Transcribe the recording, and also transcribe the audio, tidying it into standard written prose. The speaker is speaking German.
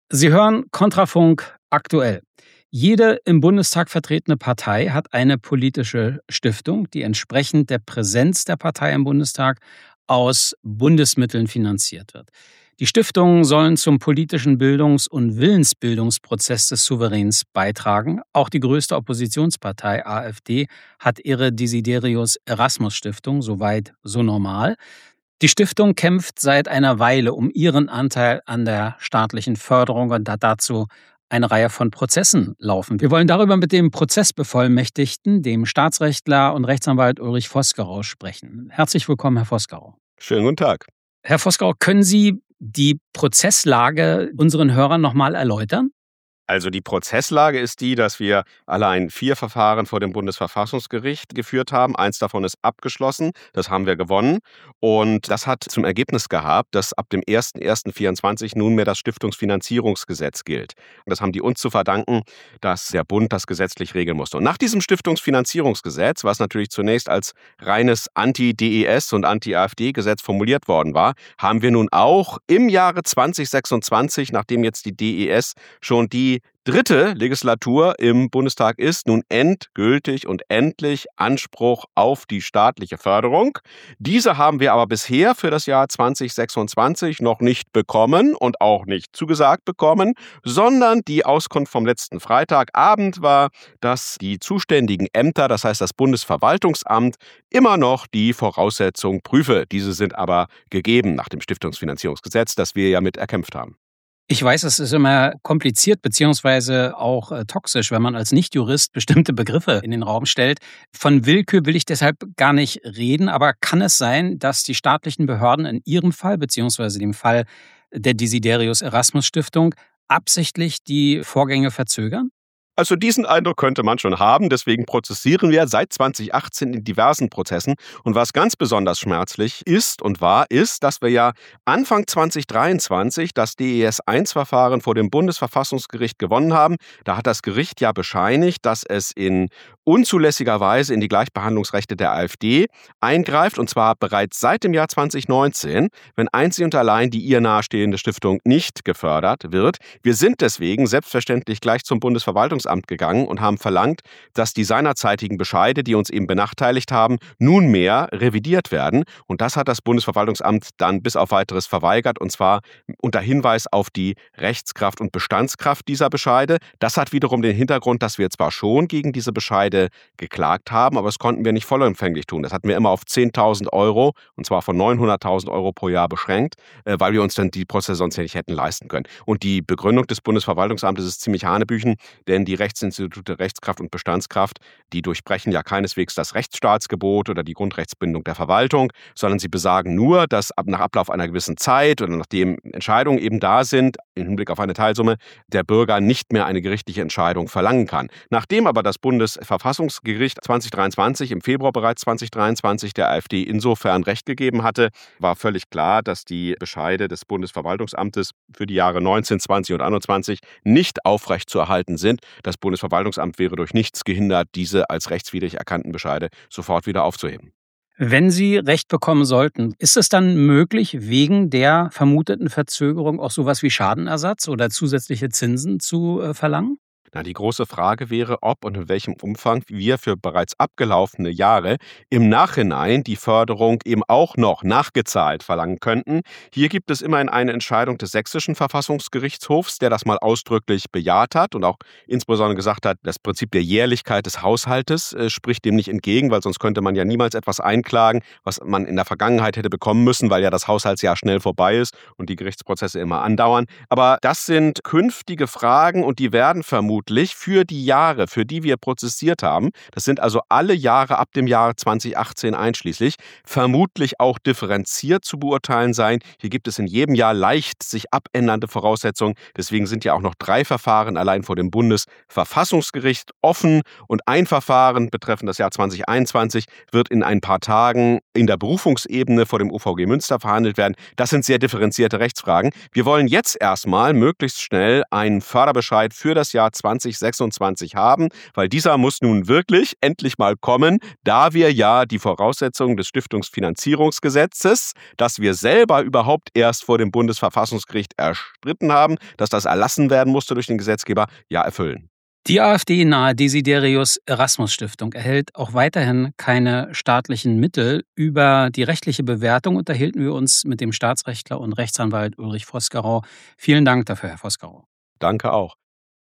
Sie hören Kontrafunk aktuell. Jede im Bundestag vertretene Partei hat eine politische Stiftung, die entsprechend der Präsenz der Partei im Bundestag aus Bundesmitteln finanziert wird. Die Stiftungen sollen zum politischen Bildungs- und Willensbildungsprozess des Souveräns beitragen. Auch die größte Oppositionspartei AfD hat ihre Desiderius Erasmus Stiftung, soweit so normal. Die Stiftung kämpft seit einer Weile um ihren Anteil an der staatlichen Förderung und hat dazu eine Reihe von Prozessen laufen. Wir wollen darüber mit dem Prozessbevollmächtigten, dem Staatsrechtler und Rechtsanwalt Ulrich Vosgerau sprechen. Herzlich willkommen, Herr Vosgerau. Schönen guten Tag. Herr Vosgerau, können Sie die Prozesslage unseren Hörern nochmal erläutern? Also die Prozesslage ist die, dass wir allein 4 Verfahren vor dem Bundesverfassungsgericht geführt haben. 1 davon ist abgeschlossen, das haben wir gewonnen. Und das hat zum Ergebnis gehabt, dass ab dem 01.01.2024 nunmehr das Stiftungsfinanzierungsgesetz gilt. Und das haben die uns zu verdanken, dass der Bund das gesetzlich regeln musste. Und nach diesem Stiftungsfinanzierungsgesetz, was natürlich zunächst als reines Anti-DES und Anti-AfD-Gesetz formuliert worden war, haben wir nun auch im Jahre 2026, nachdem jetzt die DES schon die 3. Legislatur im Bundestag ist, nun endgültig und endlich Anspruch auf die staatliche Förderung. Diese haben wir aber bisher für das Jahr 2026 noch nicht bekommen und auch nicht zugesagt bekommen, sondern die Auskunft vom letzten Freitagabend war, dass die zuständigen Ämter, das heißt das Bundesverwaltungsamt, immer noch die Voraussetzungen prüfe. Diese sind aber gegeben nach dem Stiftungsfinanzierungsgesetz, das wir ja mit erkämpft haben. Ich weiß, es ist immer kompliziert beziehungsweise auch toxisch, wenn man als Nichtjurist bestimmte Begriffe in den Raum stellt. Von Willkür will ich deshalb gar nicht reden, aber kann es sein, dass die staatlichen Behörden in Ihrem Fall beziehungsweise dem Fall der Desiderius Erasmus Stiftung absichtlich die Vorgänge verzögern? Also diesen Eindruck könnte man schon haben, deswegen prozessieren wir seit 2018 in diversen Prozessen. Und was ganz besonders schmerzlich ist und war, ist, dass wir ja Anfang 2023 das DES-1-Verfahren vor dem Bundesverfassungsgericht gewonnen haben. Da hat das Gericht ja bescheinigt, dass es in unzulässiger Weise in die Gleichbehandlungsrechte der AfD eingreift, und zwar bereits seit dem Jahr 2019, wenn einzig und allein die ihr nahestehende Stiftung nicht gefördert wird. Wir sind deswegen selbstverständlich gleich zum Bundesverwaltungsamt gegangen und haben verlangt, dass die seinerzeitigen Bescheide, die uns eben benachteiligt haben, nunmehr revidiert werden. Und das hat das Bundesverwaltungsamt dann bis auf Weiteres verweigert, und zwar unter Hinweis auf die Rechtskraft und Bestandskraft dieser Bescheide. Das hat wiederum den Hintergrund, dass wir zwar schon gegen diese Bescheide geklagt haben, aber das konnten wir nicht vollumfänglich tun. Das hatten wir immer auf 10.000 Euro, und zwar von 900.000 Euro pro Jahr beschränkt, weil wir uns dann die Prozesse sonst ja nicht hätten leisten können. Und die Begründung des Bundesverwaltungsamtes ist ziemlich hanebüchen, denn die Rechtsinstitute Rechtskraft und Bestandskraft, die durchbrechen ja keineswegs das Rechtsstaatsgebot oder die Grundrechtsbindung der Verwaltung, sondern sie besagen nur, dass nach Ablauf einer gewissen Zeit oder nachdem Entscheidungen eben da sind, im Hinblick auf eine Teilsumme, der Bürger nicht mehr eine gerichtliche Entscheidung verlangen kann. Nachdem aber das Bundesverfassungsgericht 2023, im Februar bereits 2023, der AfD insofern Recht gegeben hatte, war völlig klar, dass die Bescheide des Bundesverwaltungsamtes für die Jahre 19, 20 und 21 nicht aufrechtzuerhalten sind. Das Bundesverwaltungsamt wäre durch nichts gehindert, diese als rechtswidrig erkannten Bescheide sofort wieder aufzuheben. Wenn Sie Recht bekommen sollten, ist es dann möglich, wegen der vermuteten Verzögerung auch sowas wie Schadenersatz oder zusätzliche Zinsen zu verlangen? Na, die große Frage wäre, ob und in welchem Umfang wir für bereits abgelaufene Jahre im Nachhinein die Förderung eben auch noch nachgezahlt verlangen könnten. Hier gibt es immerhin eine Entscheidung des Sächsischen Verfassungsgerichtshofs, der das mal ausdrücklich bejaht hat und auch insbesondere gesagt hat, das Prinzip der Jährlichkeit des Haushaltes spricht dem nicht entgegen, weil sonst könnte man ja niemals etwas einklagen, was man in der Vergangenheit hätte bekommen müssen, weil ja das Haushaltsjahr schnell vorbei ist und die Gerichtsprozesse immer andauern. Aber das sind künftige Fragen und die werden vermutlich für die Jahre, für die wir prozessiert haben, das sind also alle Jahre ab dem Jahr 2018 einschließlich, vermutlich auch differenziert zu beurteilen sein. Hier gibt es in jedem Jahr leicht sich abändernde Voraussetzungen. Deswegen sind ja auch noch 3 Verfahren allein vor dem Bundesverfassungsgericht offen und ein Verfahren betreffend das Jahr 2021 wird in ein paar Tagen in der Berufungsebene vor dem OVG Münster verhandelt werden. Das sind sehr differenzierte Rechtsfragen. Wir wollen jetzt erstmal möglichst schnell einen Förderbescheid für das Jahr 2021 2026 haben, weil dieser muss nun wirklich endlich mal kommen, da wir ja die Voraussetzungen des Stiftungsfinanzierungsgesetzes, das wir selber überhaupt erst vor dem Bundesverfassungsgericht erstritten haben, dass das erlassen werden musste durch den Gesetzgeber, ja erfüllen. Die AfD-nahe Desiderius-Erasmus-Stiftung erhält auch weiterhin keine staatlichen Mittel. Über die rechtliche Bewertung unterhielten wir uns mit dem Staatsrechtler und Rechtsanwalt Ulrich Vosgerau. Vielen Dank dafür, Herr Vosgerau. Danke auch.